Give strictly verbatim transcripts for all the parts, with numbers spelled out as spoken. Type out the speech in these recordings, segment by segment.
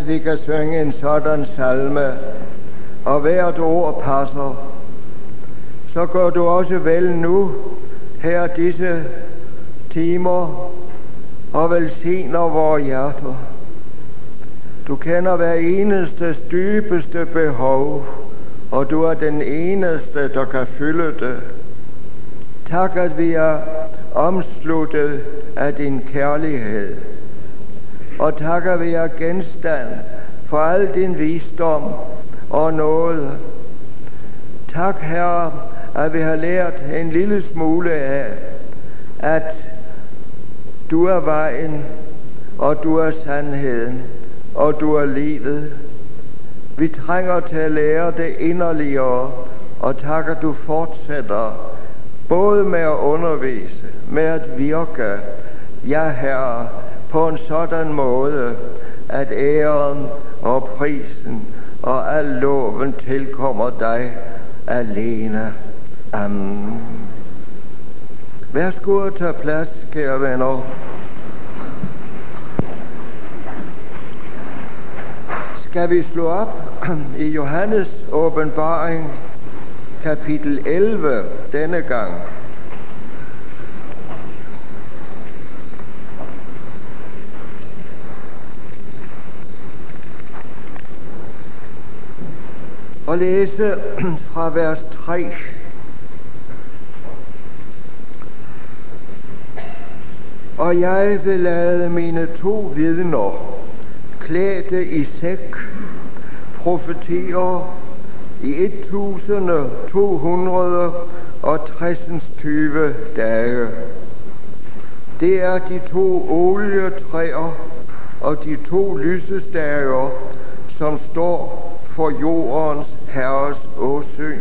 vi kan synge en sådan salme, og hvert ord passer. Så gør du også vel nu, her disse timer, og velsigner vores hjerter. Du kender hver enestes dybeste behov, og du er den eneste, der kan fylde det. Tak, at vi er omsluttet af din kærlighed. Og tak, at vi er genstand for al din visdom og nåde. Tak, Herre, at vi har lært en lille smule af, at du er vejen, og du er sandheden, og du er livet. Vi trænger til at lære det inderligere, og tak, at du fortsætter både med at undervise, med at virke, ja, Herre, på en sådan måde, at æren og prisen og al loven tilkommer dig alene. Amen. Værsgo at tage plads, kære venner. Skal vi slå op i Johannes åbenbaring, kapitel elleve denne gang. Og læse fra vers tre. Og jeg vil lade mine to vidner, klædte i sæk, profetere i et tusind to hundrede og tyve dage. Det er de to olietræer og de to lysestager, som står for jordens herres åsyn.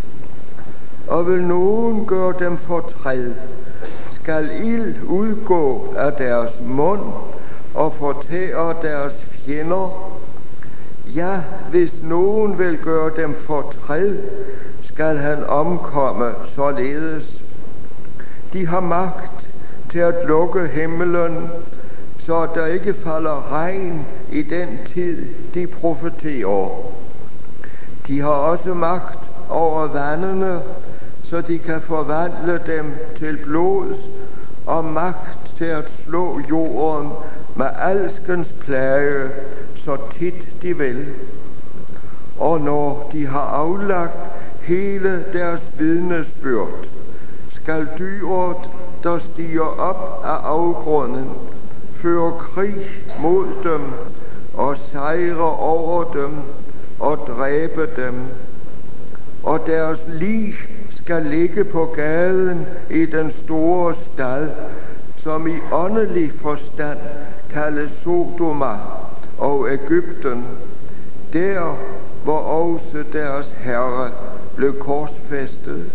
Og vil nogen gøre dem fortræd, skal ild udgå af deres mund og fortære deres fjender. Ja, hvis nogen vil gøre dem fortræd, skal han omkomme således. De har magt til at lukke himmelen, så der ikke falder regn i den tid, de profeterer. De har også magt over vandene, så de kan forvandle dem til blod, og magt til at slå jorden med alskens plage, så tit de vil. Og når de har aflagt hele deres vidnesbyrd, skal dyret, der stiger op af afgrunden, føre krig mod dem og sejre over dem og dræbe dem. Og deres lig skal ligge på gaden i den store stad, som i åndelig forstand kaldes Sodoma og Egypten, der hvor også deres herre blev korsfæstet.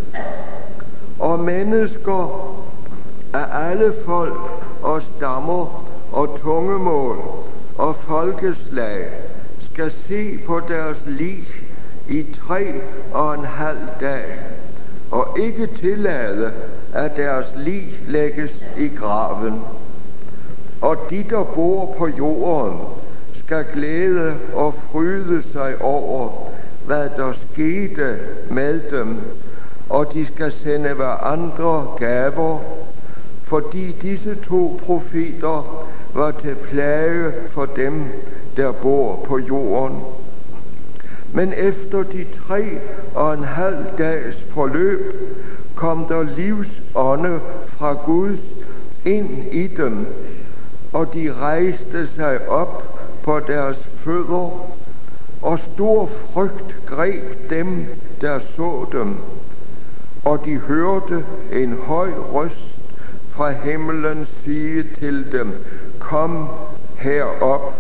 Og mennesker af alle folk og stammer og tungemål og folkeslag skal se på deres lig i tre og en halv dag, og ikke tillade, at deres lig lægges i graven. Og de, der bor på jorden, skal glæde og fryde sig over, hvad der skete med dem, og de skal sende hverandre gaver, fordi disse to profeter var til plage for dem, der bor på jorden. Men efter de tre og en halv dags forløb kom der livsånde fra Gud ind i dem, og de rejste sig op på deres fødder, og stor frygt greb dem, der så dem. Og de hørte en høj røst fra himlen sige til dem: kom herop.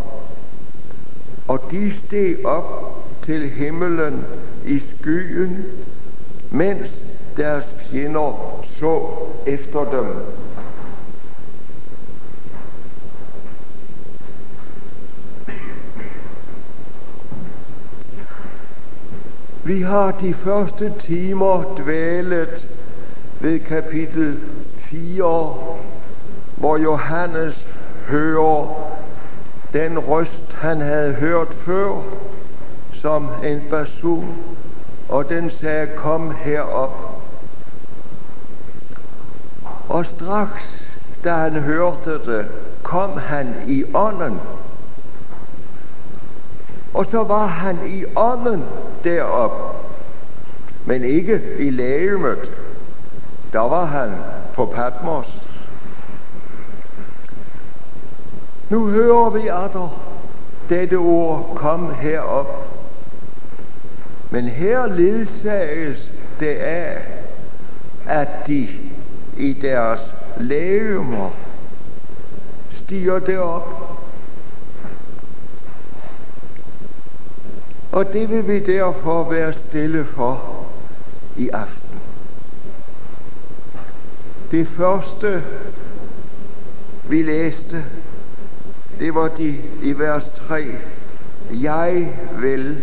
Og de steg op til himlen i skyen, mens deres fjender så efter dem. Vi har de første timer dvælet ved kapitel fire, hvor Johannes hører den røst, han havde hørt før, som en basun, og den sagde, kom herop. Og straks, da han hørte det, kom han i ånden. Og så var han i ånden derop, men ikke i legemet. Der var han på Patmos. Nu hører vi atter dette ord, kom herop. Men her ledsages det af, at de i deres legemer stiger derop. Og det vil vi derfor være stille for i aften. Det første, vi læste, det var de i vers tre. Jeg vil.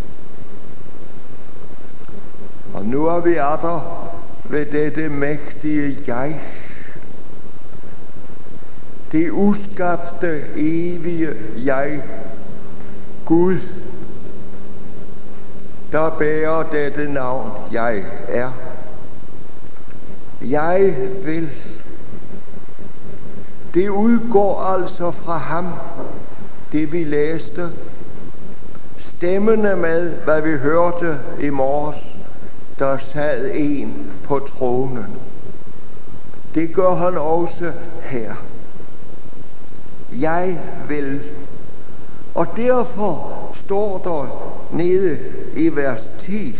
Og nu er vi atter ved dette mægtige jeg. Det uskabte, evige jeg. Gud, der bærer dette navn, jeg er. Jeg vil. Det udgår altså fra ham, det vi læste, stemmende med, hvad vi hørte i morges, der sad en på tronen. Det gør han også her. Jeg vil. Og derfor står der nede i vers ti,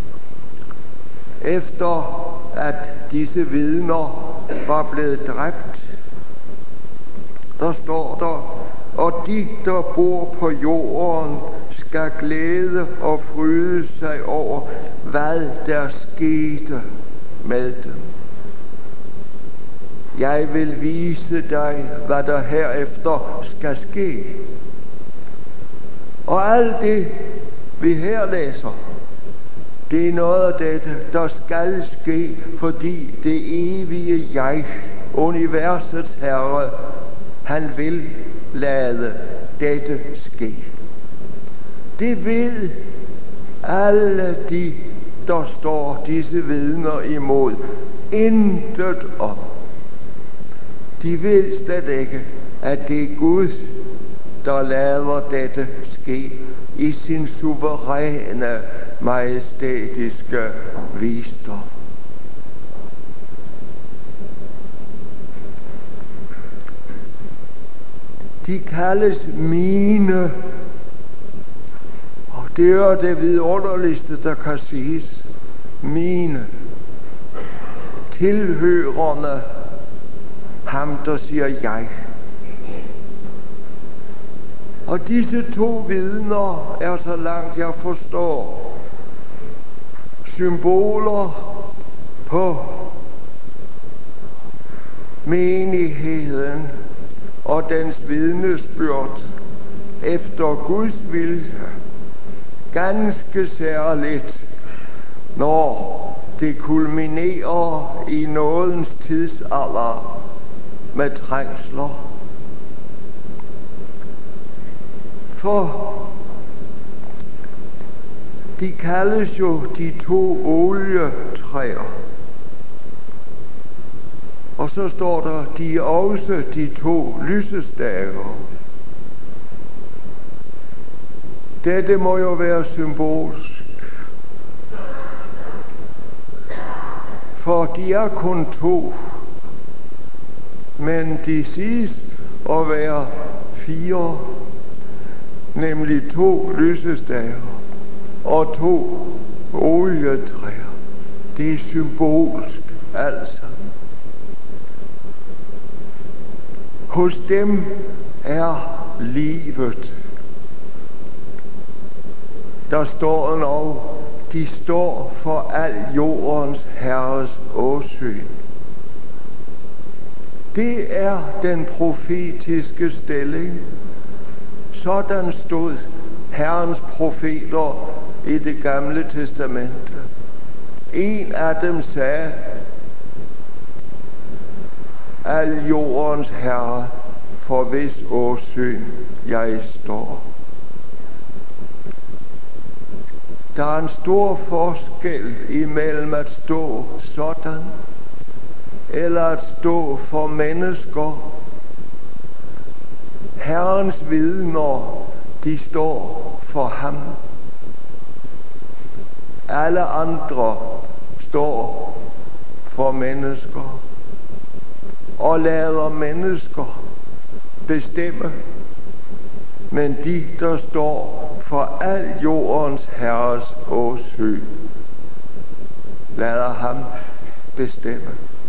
efter at disse vidner var blevet dræbt, der står der, og de, der bor på jorden, skal glæde og fryde sig over, hvad der skete med dem. Jeg vil vise dig, hvad der herefter skal ske. Og alt det, vi her læser, det er noget af dette, der skal ske, fordi det evige jeg, universets herre, han vil lade dette ske. Det ved alle de, der står disse vidner imod, intet om. De ved slet ikke, at det er Gud, der lader dette ske i sin suveræne, majestætiske visdom. De kaldes mine, og det er det vidunderligste, der kan siges. Mine, tilhørende ham, der siger jeg. Og disse to vidner er, så langt jeg forstår, symboler på menigheden og dens vidnesbyrd efter Guds vilje, ganske særligt, når det kulminerer i nådens tidsalder med trængsler. For de kaldes jo de to olietræer. Og så står der, de er også de to lysestager. Dette må jo være symbolsk. For de er kun to, men de siges at være fire, nemlig to lysestager og to olietræer. Det er symbolsk altså. Hos dem er livet. Der står endog, de står for al jordens herres åsyn. Det er den profetiske stilling. Sådan stod Herrens profeter i det gamle testamente. En af dem sagde, al jordens herre for hvis åsyn jeg står. Der er en stor forskel imellem at stå sådan, eller at stå for mennesker. Herrens vidner, de står for ham. Alle andre står for mennesker og lader mennesker bestemme. Men de, der står for al jordens herres åsyn, lader ham bestemme.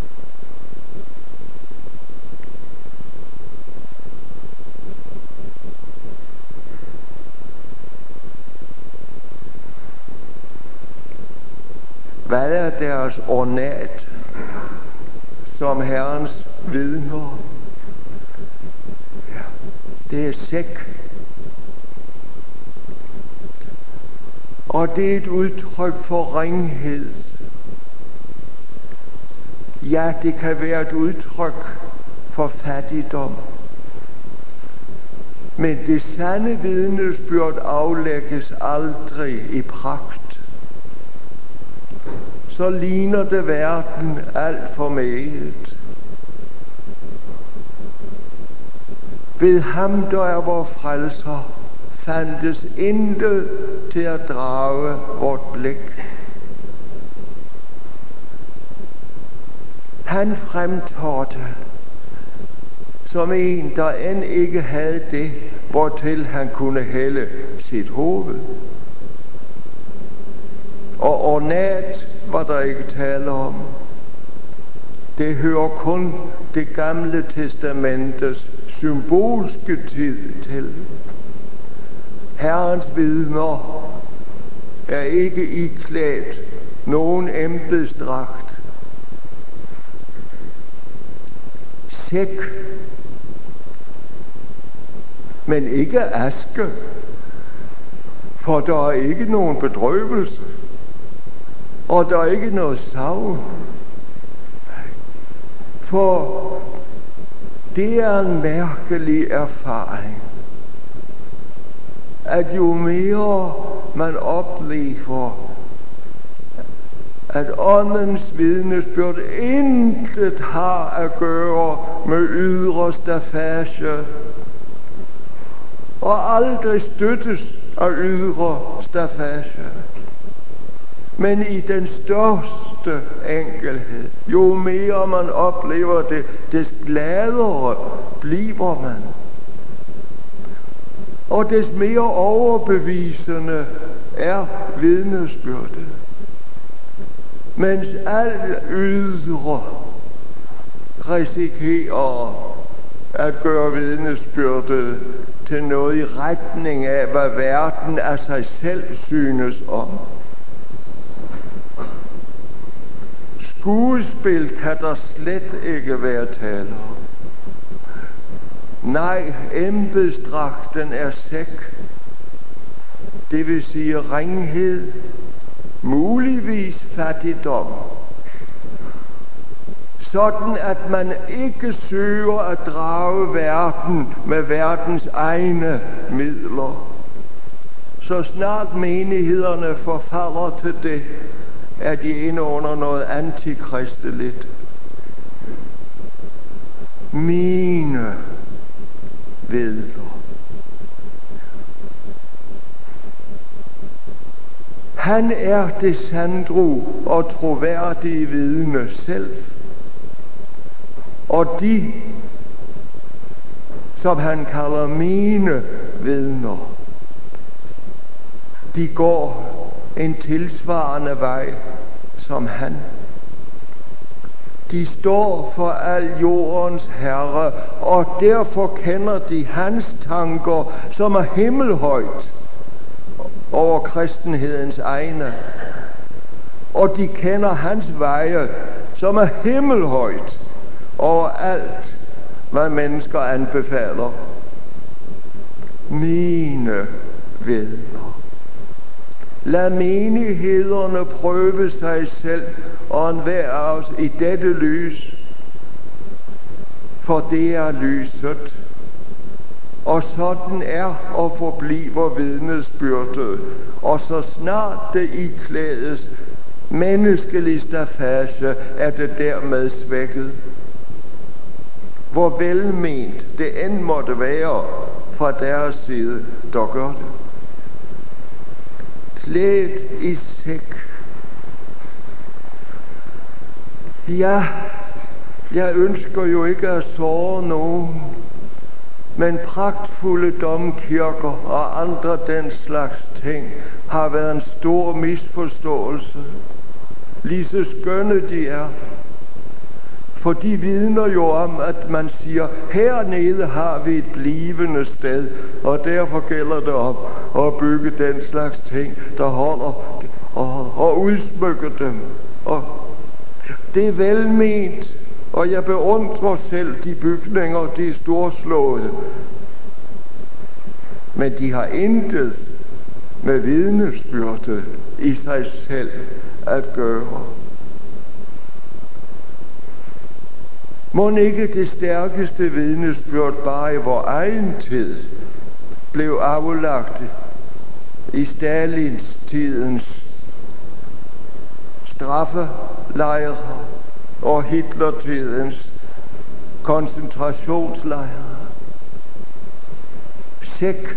Hvad er deres ornat som Herrens vidner? Ja, det er sæk. Og det er et udtryk for ringhed. Ja, det kan være et udtryk for fattigdom. Men det sande vidnesbyrd aflægges aldrig i pragt. Så ligner det verden alt for meget. Ved ham, der er vor frelser, fandtes intet til at drage vort blik. Han fremtrådte som en, der end ikke havde det, hvortil han kunne hælde sit hoved. Og ornat var der ikke tale om. Det hører kun det gamle testamentets symbolske tid til. Herrens vidner er ikke iklædt nogen embedsdragt. Sæk, men ikke aske, for der er ikke nogen bedrøvelse, og der er ikke noget savn. For det er en mærkelig erfaring, at jo mere man oplever, at åndens vidnesbyrd intet har at gøre med ydre staffage, og aldrig støttes af ydre staffage, men i den største enkelhed. Jo mere man oplever det, des gladere bliver man. Og des mere overbevisende er vidnesbyrdet. Mens alt ydre risikerer at gøre vidnesbyrdet til noget i retning af, hvad verden af sig selv synes om. Skuespil kan der slet ikke være tale om. Nej, embedsdragten er sæk. Det vil sige ringhed, muligvis fattigdom. Sådan at man ikke søger at drage verden med verdens egne midler. Så snart menighederne forfalder til det, er de inde under noget antikristeligt. Mine vidner. Han er det sandro og troværdige vidne selv. Og de, som han kalder mine vidner, de går en tilsvarende vej som han. De står for al jordens herre, og derfor kender de hans tanker, som er himmelhøjt over kristenhedens egne. Og de kender hans veje, som er himmelhøjt over alt, hvad mennesker anbefaler. Mine vidner. Lad menighederne prøve sig selv og enhver af os i dette lys, for det er lyset, Og sådan er og forbliver vidnesbyrdet, og så snart det iklædes menneskelig staffage, er det dermed svækket. Hvor velment det end måtte være fra deres side, der gør det. Klædt i sæk. Ja, jeg ønsker jo ikke at såre nogen, men pragtfulde domkirker og andre den slags ting har været en stor misforståelse. Lige så skønne de er. For de vidner jo om, at man siger, hernede har vi et blivende sted, og derfor gælder det om at bygge den slags ting, der holder, og, og udsmykke dem. Og det er velment, og jeg beundrer selv de bygninger, de er storslåede. Men de har intet med vidnesbyrdet i sig selv at gøre. Må ikke det stærkeste vidnesbyrd bare i vor egen tid blev aflagt i Stalins tidens straffelejre og Hitlertidens koncentrationslejre. Sæk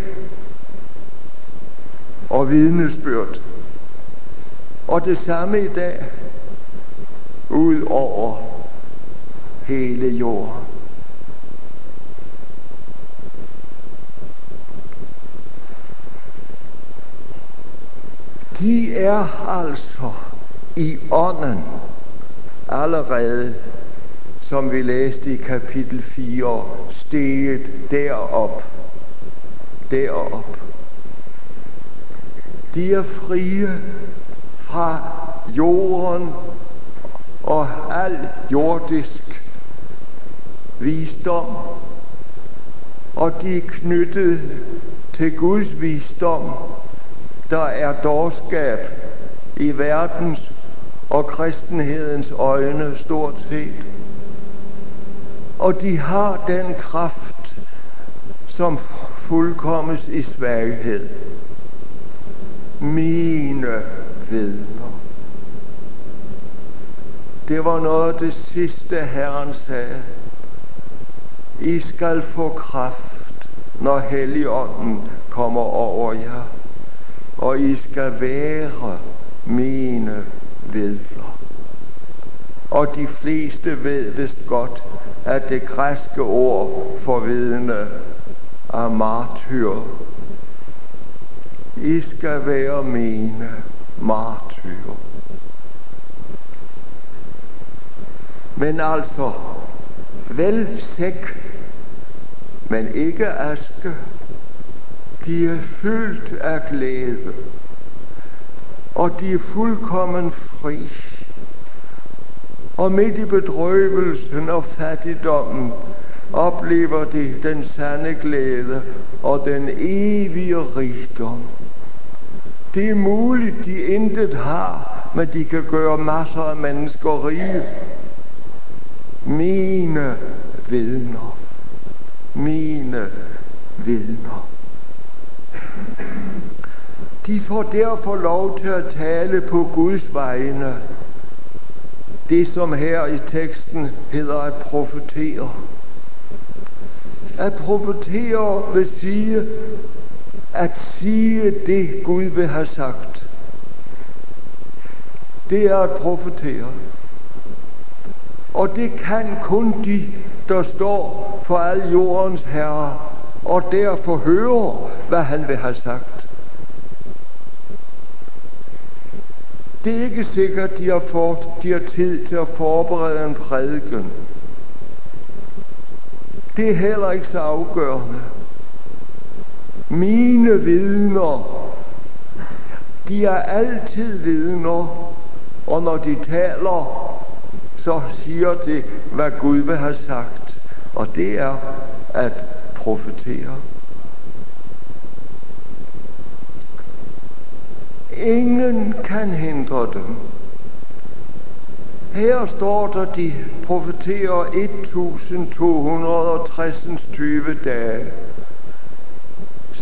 og vidnesbyrd. Og det samme i dag ud over hele jorden. De er altså i ånden allerede, som vi læste i kapitel fire, steget derop. Derop. De er frie fra jorden og al jordisk visdom, og de er knyttet til Guds visdom, der er dårskab i verdens og kristenhedens øjne stort set. Og de har den kraft, som fuldkommes i svaghed. Mine vidner. Det var noget af det sidste, Herren sagde. I skal få kraft, når Helligånden kommer over jer, og I skal være mine vidner. Og de fleste ved vist godt, at det græske ord for vidne er martyr. I skal være mine martyr. Men altså, vel sæk, men ikke aske. De er fyldt af glæde, og de er fuldkommen fri. Og midt i bedrøvelsen og fattigdommen oplever de den sande glæde og den evige rigdom. Det er muligt, de intet har, men de kan gøre masser af mennesker rige. Mine vidner. Mine vidner. De får derfor lov til at tale på Guds vegne. Det, som her i teksten hedder at profetere. At profetere vil sige, at sige det, Gud vil have sagt. Det er at profetere. Og det kan kun de, der står for al jordens herre, og derfor høre, hvad han vil have sagt. Det er ikke sikkert, de har, fået, de har tid til at forberede en prædiken. Det er heller ikke så afgørende. Mine vidner, de er altid vidner, og når de taler, så siger de, hvad Gud vil have sagt, og det er at profetere. Ingen kan hindre dem. Her står der, de profeterer et tusind to hundrede og tres dage.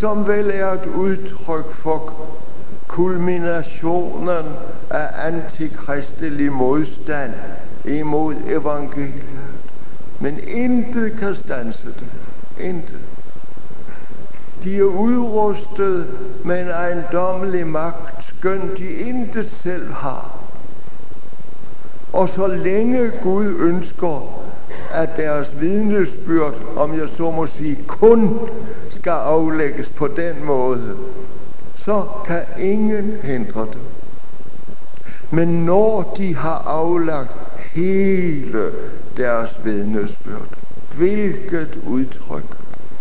som vel er et udtryk for kulminationen af antikristelig modstand imod evangeliet. Men intet kan standse det. Intet. De er udrustet med en ejendommelig magt, skønt de intet selv har. Og så længe Gud ønsker, at deres vidnesbyrd, om jeg så må sige, kun skal aflægges på den måde, så kan ingen hindre det. Men når de har aflagt hele deres vidnesbyrd, hvilket udtryk!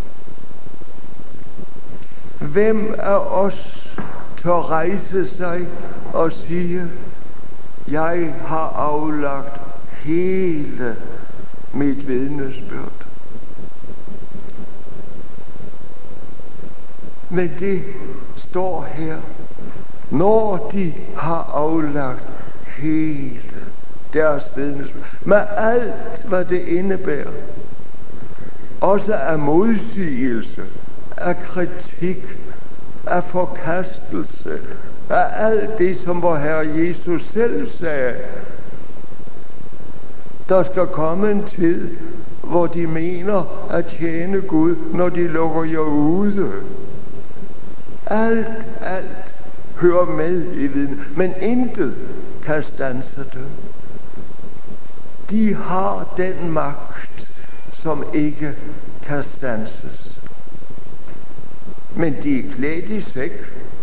Hvem af os tør rejse sig og sige, jeg har aflagt hele mit vidnesbyrd? Men det står her, når de har aflagt hele deres vidnesbyrd, med alt hvad det indebærer, også af modsigelse, af kritik, af forkastelse, af alt det, som vor Herre Jesus selv sagde. Der skal komme en tid, hvor de mener at tjene Gud, når de lukker jer ude. Alt, alt hører med i viden, men intet kan standse det. De har den magt, som ikke kan standses. Men de er klædt i sæk.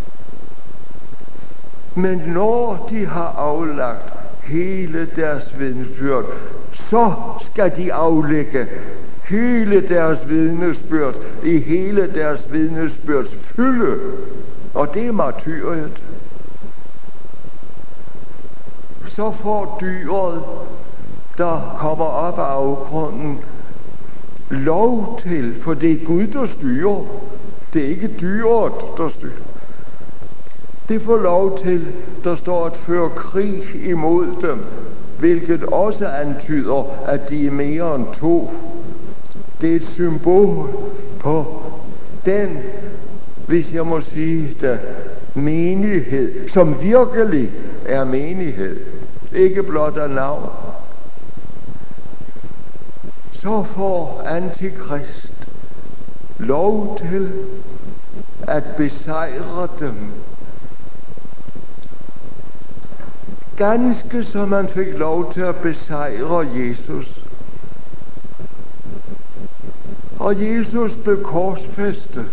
Men når de har aflagt hele deres vidnesbyrd, så skal de aflægge hele deres vidnesbyrd i hele deres vidnesbyrds fylde. Og det er martyriet. Så får dyret, der kommer op af afgrunden, lov til, for det er Gud, der styrer. Det er ikke dyret, der styrer. Det får lov til, der står at føre krig imod dem, hvilket også antyder, at de er mere end to. Det er et symbol på den, hvis jeg må sige det, menighed, som virkelig er menighed. Ikke blot af navn. Så får Antikrist lov til at besejre dem. Ganske som man fik lov til at besejre Jesus. Og Jesus blev korsfæstet.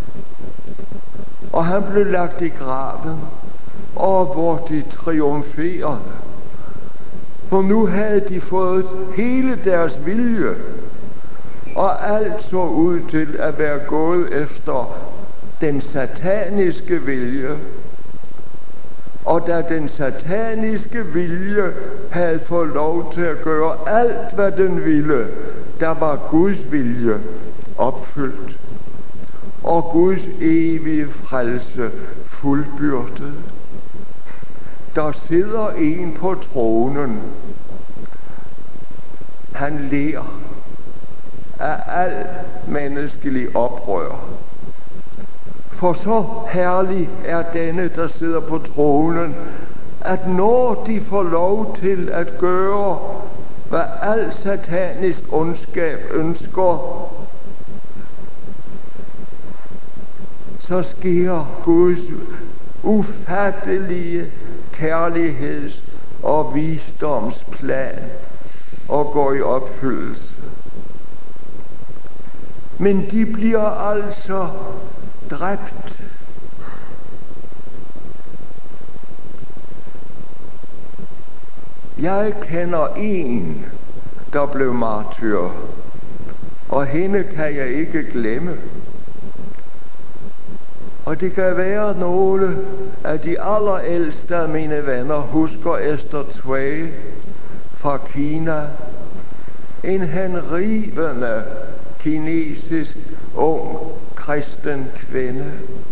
Og han blev lagt i graven, og hvor de triumferede. For nu havde de fået hele deres vilje, og alt så ud til at være gået efter den sataniske vilje. Og da den sataniske vilje havde fået lov til at gøre alt, hvad den ville, der var Guds vilje opfyldt. Og Guds evige frelse fuldbyrdet. Der sidder en på tronen. Han ler af al menneskelig oprør. For så herlig er denne, der sidder på tronen, at når de får lov til at gøre, hvad al satanisk ondskab ønsker, så sker Guds ufattelige kærligheds- og visdomsplan og går i opfyldelse. Men de bliver altså dræbt. Jeg kender en, der blev martyr, og hende kan jeg ikke glemme. Og det kan være nogle af de allerældste af mine venner husker Esther Tway fra Kina. En henrivende kinesisk ung kristen kvinde.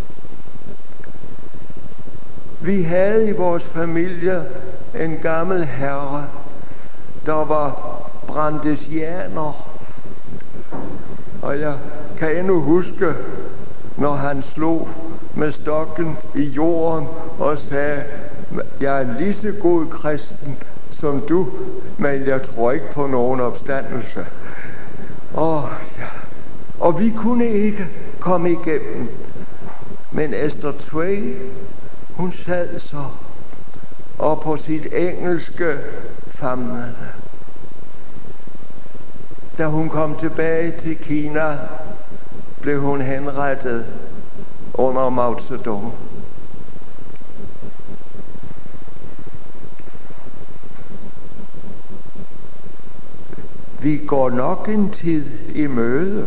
Vi havde i vores familie en gammel herre, der var brandesianer. Og jeg kan endnu huske, når han slog med stokken i jorden og sagde, jeg er lige så god kristen som du, men jeg tror ikke på nogen opstandelse. Og, ja. og vi kunne ikke komme igennem. Men Esther Tway, hun sad så og på sit engelske famlende. Da hun kom tilbage til Kina, blev hun henrettet under Mao Zedong. Vi går nok en tid i møde,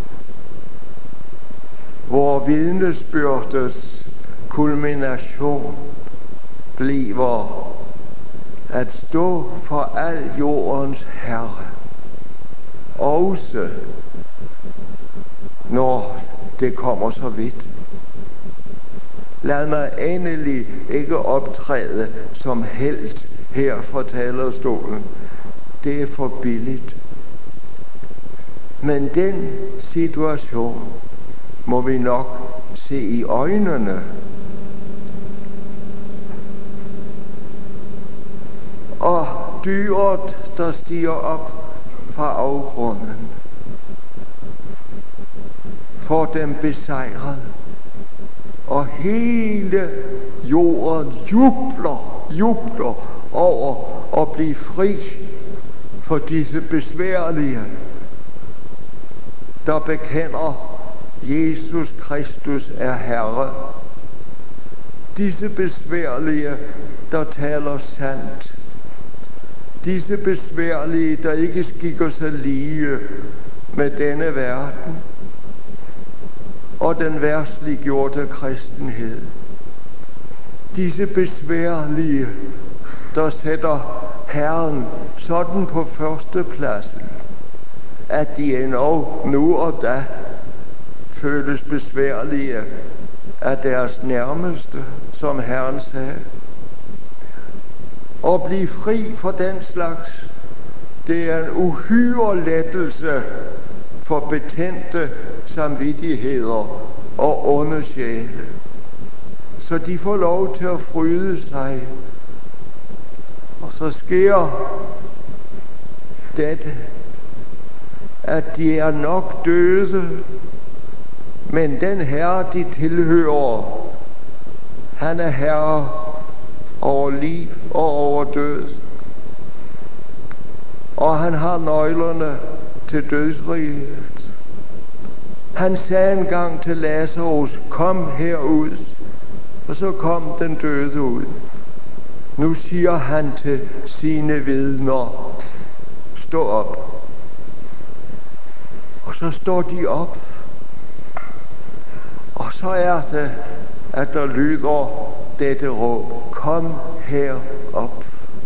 hvor vidnesbyrdets kulmination bliver at stå for al jordens Herre, også når det kommer så vidt. Lad mig endelig ikke optræde som helt her fra talerstolen. Det er for billigt. Men den situation må vi nok se i øjnene. Og dyret, der stiger op fra afgrunden, får dem besejret. Og hele jorden jubler, jubler over at blive fri for disse besværlige, der bekender Jesus Kristus er Herre. Disse besværlige, der taler sandt. Disse besværlige, der ikke skikker sig lige med denne verden og den verdsliggjorte kristenhed. Disse besværlige, der sætter Herren sådan på førstepladsen, at de endnu nu og da føles besværlige af deres nærmeste, som Herren sagde. At blive fri for den slags, det er en uhyre lettelse for betændte samvittigheder og onde sjæle. Så de får lov til at fryde sig. Og så sker dette, at de er nok døde, men den Herre, de tilhører, han er Herre over liv og over død. Og han har nøglerne til dødsriget. Han sagde engang til Lazarus, kom herud, og så kom den døde ud. Nu siger han til sine vidner, stå op. Og så står de op. Og så er det, at der lyder dette råb, kom herop.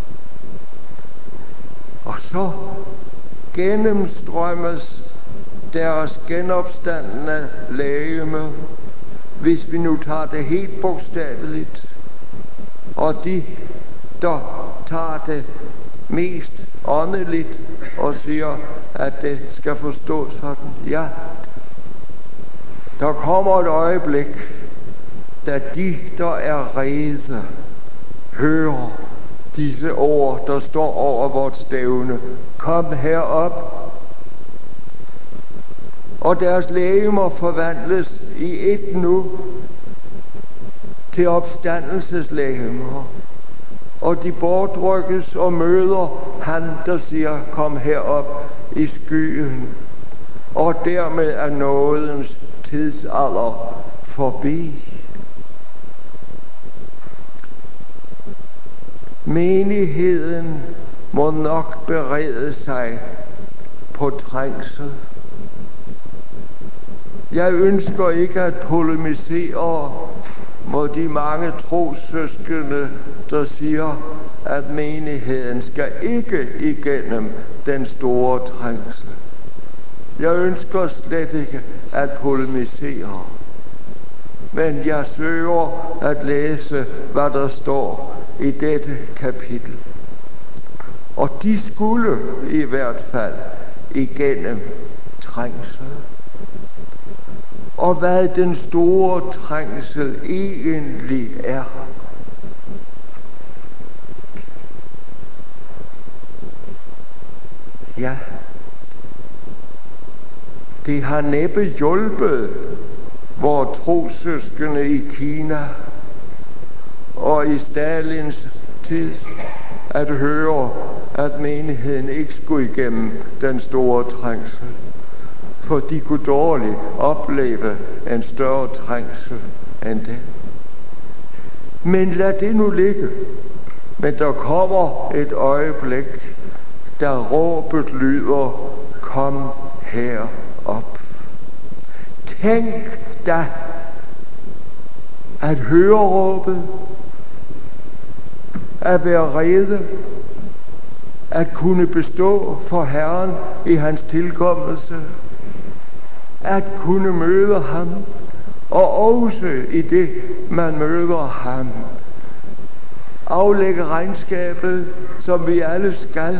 Og så gennemstrømmes deres genopstandende legeme, hvis vi nu tager det helt bogstaveligt. Og de, der tager det mest åndeligt og siger, at det skal forstås sådan, ja, der kommer et øjeblik, da de, der er rede, hører disse ord, der står over vort stævne. Kom herop. Og deres legemer forvandles i et nu til opstandelseslegemer. Og de bortrykkes og møder han, der siger, kom herop i skyen. Og dermed er nådens tidsalder forbi. Menigheden må nok berede sig på trængsel. Jeg ønsker ikke at polemisere mod de mange trossøskende, der siger, at menigheden skal ikke igennem den store trængsel. Jeg ønsker slet ikke at polemisere, men jeg søger at læse, hvad der står i dette kapitel. Og de skulle i hvert fald igennem trængsel. og hvad den store trængsel egentlig er. Ja, det har næppe hjulpet vores trossøskende i Kina og i Stalins tid at høre, at menigheden ikke skulle igennem den store trængsel. For de kunne dårligt opleve en større trængsel end den. Men lad det nu ligge. Men der kommer et øjeblik, da råbet lyder, kom herop. Tænk da at høre råbet, at være rede, at kunne bestå for Herren i hans tilkommelse, at kunne møde ham, og også i det, man møder ham, aflægge regnskabet, som vi alle skal.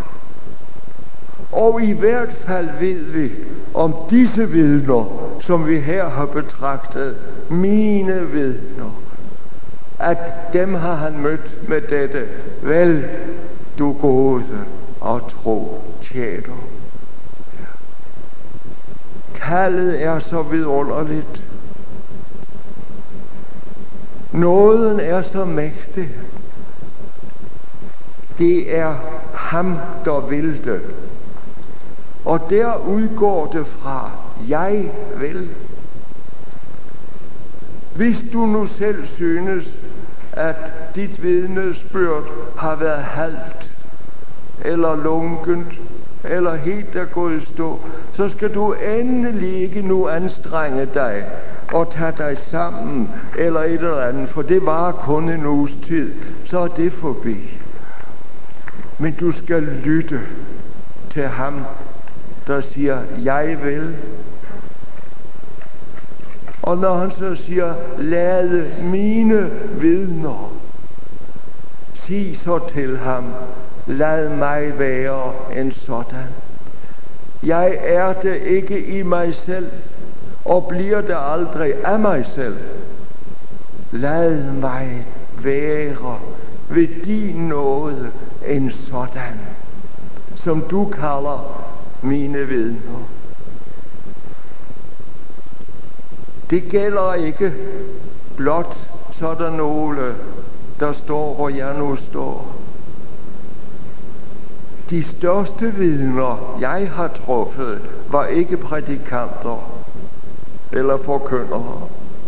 Og i hvert fald ved vi om disse vidner, som vi her har betragtet, mine vidner, at dem har han mødt med dette: vel, du gode og tro tjener. Kaldet er så vidunderligt. Nåden er så mægtig. Det er ham, der vil det. Og der udgår det fra, jeg vil. Hvis du nu selv synes, at dit vidnesbyrd har været halvt, eller lunkent, eller helt er gået i stå, så skal du endelig ikke nu anstrenge dig og tage dig sammen, eller et eller andet, for det varer kun en uges tid, så er det forbi. Men du skal lytte til ham, der siger, jeg vil. Og når han så siger, lad mine vidner, sig så til ham, lad mig være en sådan. Jeg er det ikke i mig selv, og bliver det aldrig af mig selv. Lad mig være ved din nåde en sådan, som du kalder mine vidner. Det gælder ikke blot sådan nogle, der står, hvor jeg nu står. De største vidner, jeg har truffet, var ikke prædikanter eller forkyndere.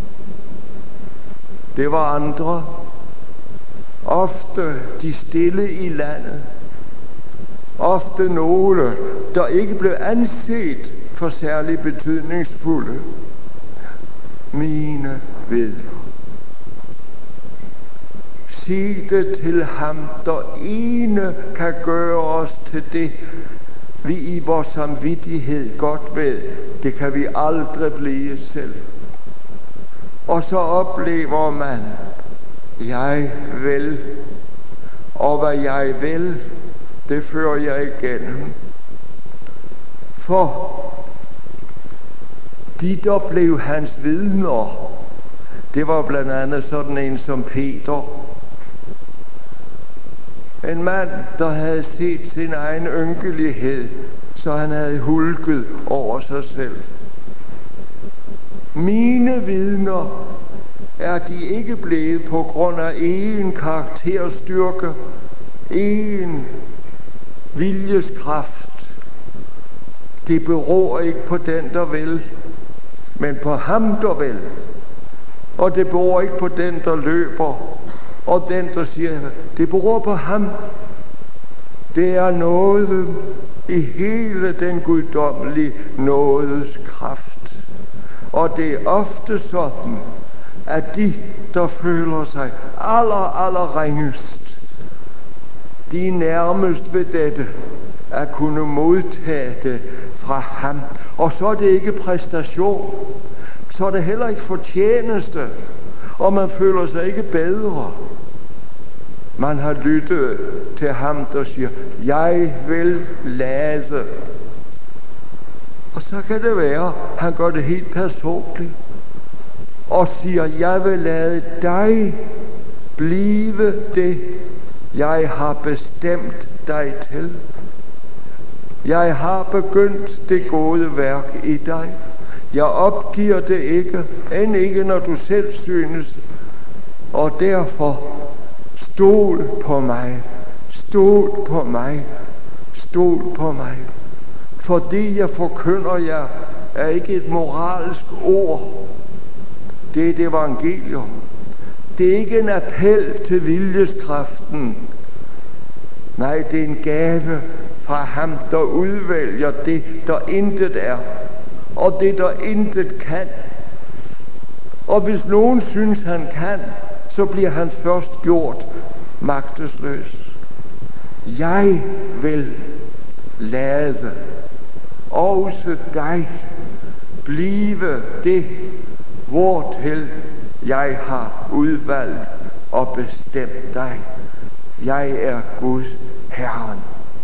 Det var andre, ofte de stille i landet, ofte nogle, der ikke blev anset for særlig betydningsfulde. Mine vidner. Sig det til ham, der ene kan gøre os til det, vi i vores samvittighed godt ved, det kan vi aldrig blive selv. Og så oplever man, jeg vil, og hvad jeg vil, det fører jeg igennem. For de, der blev hans vidner, det var blandt andet sådan en som Peter. En mand, der havde set sin egen ynkelighed, så han havde hulket over sig selv. Mine vidner er de ikke blevet på grund af en karakterstyrke, en viljeskraft. Det beror ikke på den, der vil, men på ham, der vil. Og det beror ikke på den, der løber, og den, der siger, det beror på ham. Det er nåden i hele den guddommelige nådes kraft. Og det er ofte sådan, at de, der føler sig aller, aller ringest, de er nærmest ved dette, at kunne modtage det fra ham. Og så er det ikke præstation, så er det heller ikke fortjeneste, og man føler sig ikke bedre. Man har lyttet til ham, der siger, jeg vil lade Og så kan det være, han gør det helt personligt og siger, jeg vil lade dig blive det, jeg har bestemt dig til. Jeg har begyndt det gode værk i dig. Jeg opgiver det ikke, end ikke når du selv synes. Og derfor stol på mig, stol på mig, stol på mig. For det jeg forkynder jer er ikke et moralsk ord. Det er et evangelium. Det er ikke en appel til viljeskraften. Nej, det er en gave fra ham, der udvælger det, der intet er, og det, der intet kan. Og hvis nogen synes, han kan, så bliver han først gjort magtesløs. Jeg vil lade også dig blive det, hvortil jeg har udvalgt og bestemt dig. Jeg er Gud, Herren.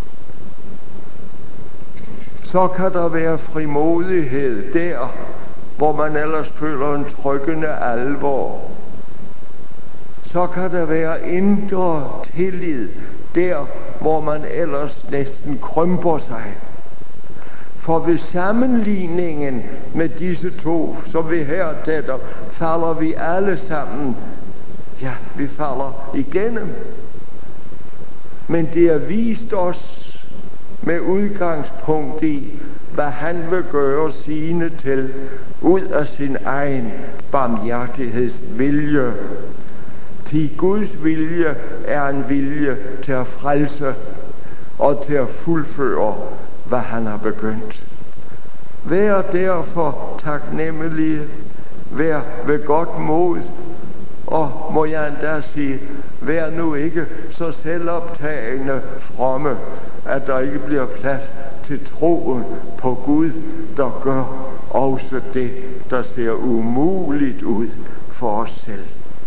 Så kan der være frimodighed der, hvor man ellers føler en trykkende alvor. Så kan der være indre tillid der, hvor man ellers næsten krymper sig. For ved sammenligningen med disse to, som vi her taler, falder vi alle sammen. Ja, vi falder igennem. Men det er vist os med udgangspunkt i, hvad han vil gøre sine til, ud af sin egen barmhjertighedsvilje. Til Guds vilje er en vilje til at frelse og til at fuldføre, hvad han har begyndt. Vær derfor taknemmelige, vær ved godt mod, og må jeg endda sige, vær nu ikke så selvoptagende fromme, at der ikke bliver plads til troen på Gud, der gør også det, der ser umuligt ud for os selv.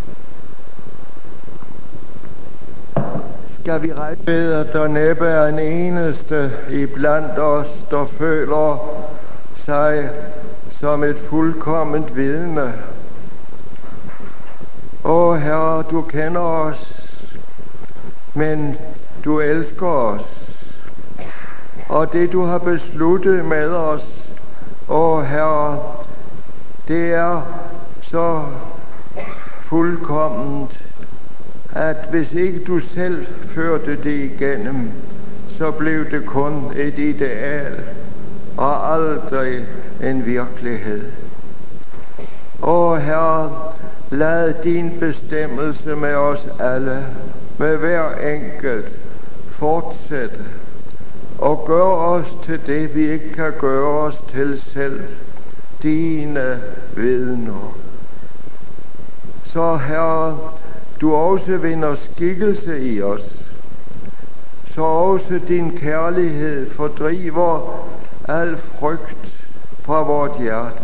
Skal vi regne med, at der næppe er en eneste iblandt os, der føler sig som et fuldkomment vidne. Åh Herre, du kender os, men du elsker os. Og det du har besluttet med os, åh Herre, det er så fuldkomment, at hvis ikke du selv førte det igennem, så blev det kun et ideal og aldrig en virkelighed. Åh Herre, lad din bestemmelse med os alle, med hver enkelt, fortsætte og gør os til det, vi ikke kan gøre os til selv, dine vidner. Så Herre, du også vinder skikkelse i os, så også din kærlighed fordriver al frygt fra vort hjerte.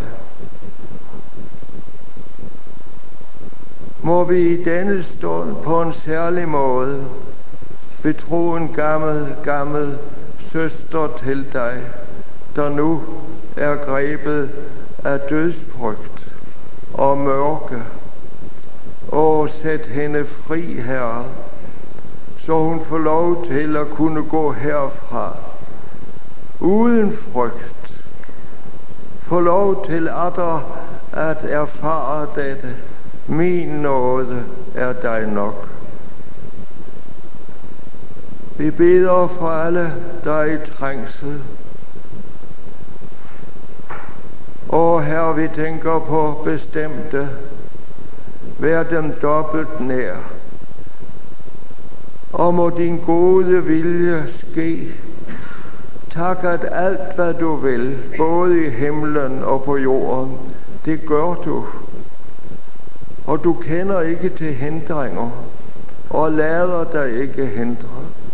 Må vi i denne stund på en særlig måde betro en gammel, gammel søster til dig, der nu er grebet af dødsfrygt og mørke. Og sæt hende fri, Herre, så hun får lov til at kunne gå herfra uden frygt. Få lov til atter at erfare dette. Min nåde er dig nok. Vi beder for alle, der er i trængsel. Og Herre, vi tænker på bestemte. Vær dem dobbelt nær. Og må din gode vilje ske. Tak, at alt, hvad du vil, både i himlen og på jorden, det gør du. Og du kender ikke til hindringer, og lader dig ikke hindre.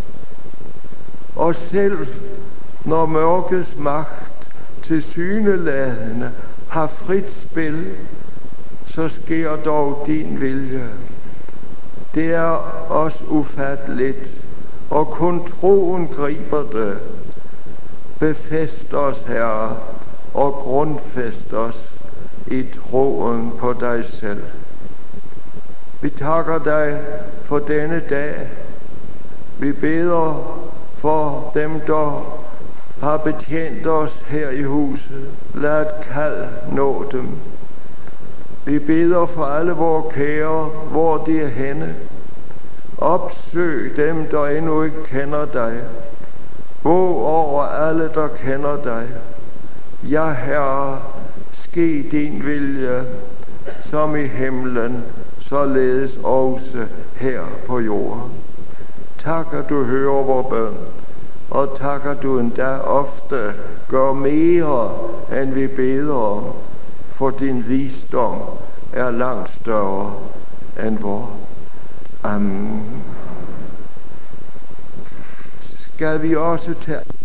Og selv når mørkets magt tilsyneladende har frit spil, så sker dog din vilje. Det er os ufatteligt, og kun troen griber det. Befæst os, Herre, og grundfæst os i troen på dig selv. Vi takker dig for denne dag. Vi beder for dem, der har betjent os her i huset. Lad et kald nå dem. Vi beder for alle vores kære, hvor de er henne. Opsøg dem, der endnu ikke kender dig. Våg over alle, der kender dig. Ja, Herre, ske din vilje, som i himlen, således også her på jorden. Tak, at du hører vores bøn, og tak, at du endda ofte gør mere, end vi beder om, for din visdom er langt større end vor. Amen. Skal vi også tage